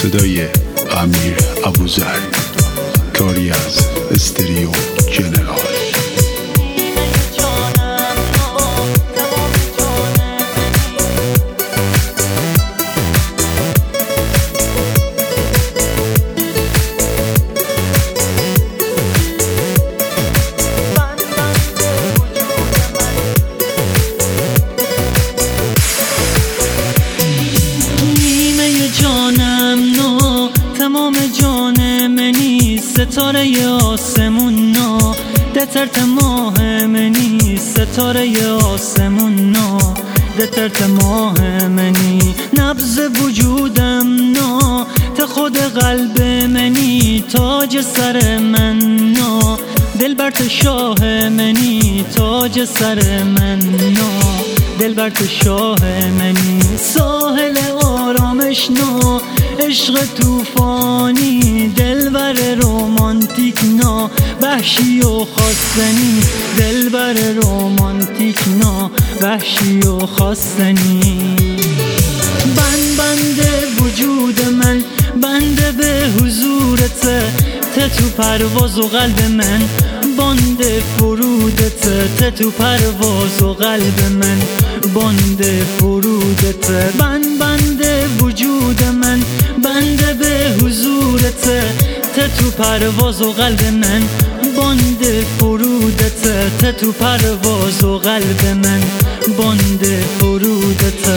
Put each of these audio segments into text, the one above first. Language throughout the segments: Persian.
صدای امیر ابوذر، کاری از استریو جنرال. ستاره آسمونا دترت ماه منی، ستاره آسمونا دترت ماه منی، نبض وجودم نا ته خود قلب منی، تاج سر من نا دلبرت شاه منی، تاج سر من نا دلبرت شاه منی، ساحل آرامش نا عشق توفانی، دلبر رومانتیک نا وحشی و خواستنی، دلبر رومانتیک نا وحشی و خواستنی. بند وجود من بنده به حضورت، ته تو پرواز و قلب من باند فرودت، ته تو پرواز و قلب من باند فرودت. بند وجود من بنده به حضورت، ته تو پرواز و قلب من باند فرودت، ته تو پرواز و قلب من باند فرودت.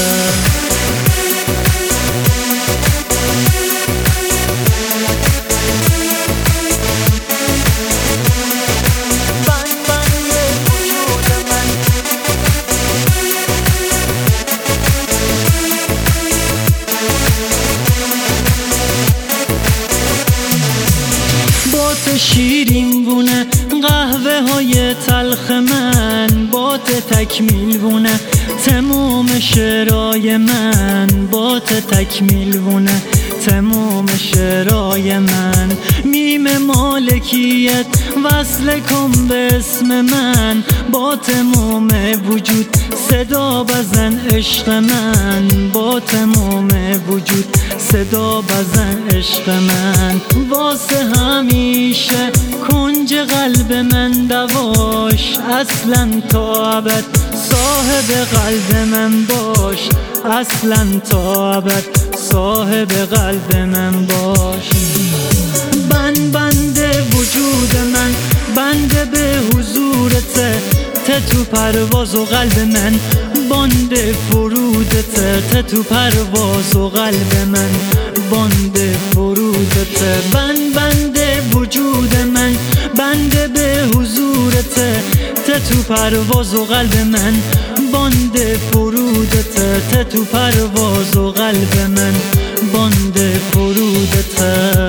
شیرین بونه قهوه های تلخ من، بات تکمیل بونه تمام شعرهای من، بات تکمیل بونه تمام شعرهای من. میم مالکیت وصل کن به اسم من، با تمام وجود صدا بزن عشق من، با تمام وجود صدا بزن عشق من. واسه همیشه کنج قلب من دواش، اصلا تا ابد صاحب قلب من باش، اصلا تا ابد صاحب قلب من باش. بند وجود من بنده به حضورت، ته تو پرواز و قلب من باند فرودت، ته تو پرواز و قلب من باند فرودت. بند وجود من بنده به حضورت، ته تو پرواز و قلب من باند فرودت، ته تو پرواز و قلب من باند فرودت.